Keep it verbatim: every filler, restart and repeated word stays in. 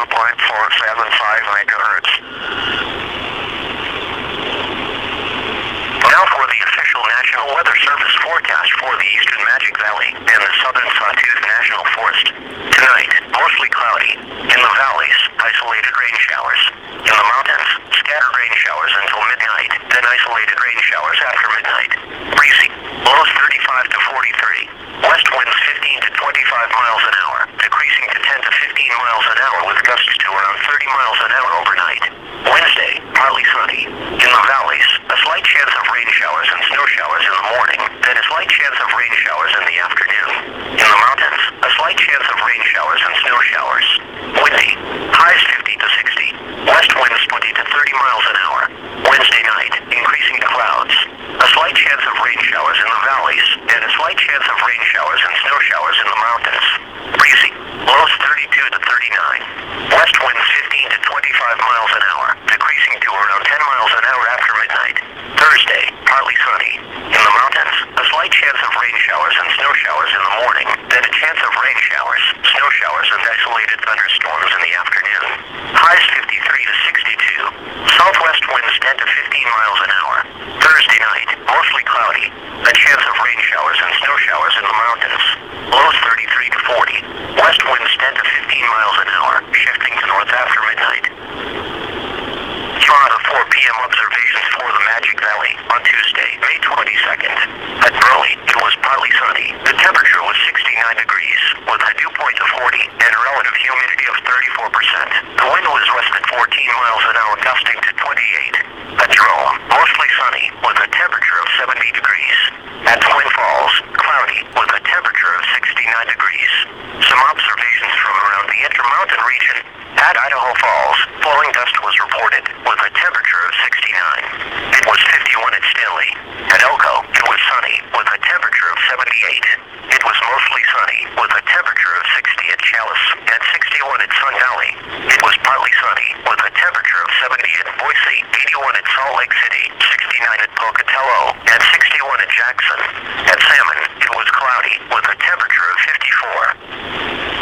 one point four seven five megahertz. Now for the official National Weather Service forecast for the Eastern Magic Valley and the Southern Sawtooth National Forest. Tonight, mostly cloudy. In the valleys, isolated rain showers. In the mountains, scattered rain showers until midnight, then isolated rain showers after midnight. Breezy. Lows thirty-five to forty-three. West winds fifteen to twenty-five miles an hour, decreasing to ten to fifteen miles an hour with gusts to around thirty miles an hour overnight. Wednesday, partly sunny. In the valleys, a slight chance of rain showers and snow showers in the morning, then a slight chance of rain showers in the afternoon. In the mountains, a slight chance of rain showers and snow showers. Windy. Highs fifty to sixty. West winds twenty to thirty miles an hour. Wednesday night, increasing to clouds. A slight chance of rain showers in the valleys, and a slight chance of rain showers and snow showers in the mountains. Breezy. Lows thirty-two to thirty-nine. West winds fifteen to twenty-five miles an hour, decreasing to around ten miles an hour after midnight. Thursday, partly sunny. In the mountains, a slight chance of rain showers and snow showers in the morning, then a chance of rain showers, snow showers and isolated thunderstorms in the afternoon. Highs fifty-three to sixty-two. Southwest winds ten to fifteen miles an hour. Thursday night, mostly cloudy. A chance of rain showers and snow showers in the mountains. Lows thirty-three to forty. West winds ten to fifteen miles an hour, shifting to north after midnight. Toronto four p m observations for the Magic Valley on Tuesday, May twenty-second. At Burley, it was partly sunny. The temperature was sixty-nine degrees, with a dew point of forty and relative humidity of thirty-four percent. The wind was west at fourteen miles an hour, gusting to twenty-eight. At Jerome, mostly sunny, with a temperature of seventy degrees. At Twin Falls, cloudy, with a temperature of sixty-nine degrees. Some observations from around the Intermountain region. At Idaho Falls, flowing dust was reported, with a temperature of sixty-nine. It was fifty-one at Stanley. At Elko, it was sunny, with a temperature of seventy-eight. It was mostly sunny, with a temperature of sixty at Chalice, and sixty-one at Sun Valley. It was partly sunny, with a temperature of seventy at Boise, eighty-one at Salt Lake City, sixty-nine at Pocatello, and sixty-one at Jackson. At Salmon, it was cloudy, with a temperature of fifty-four.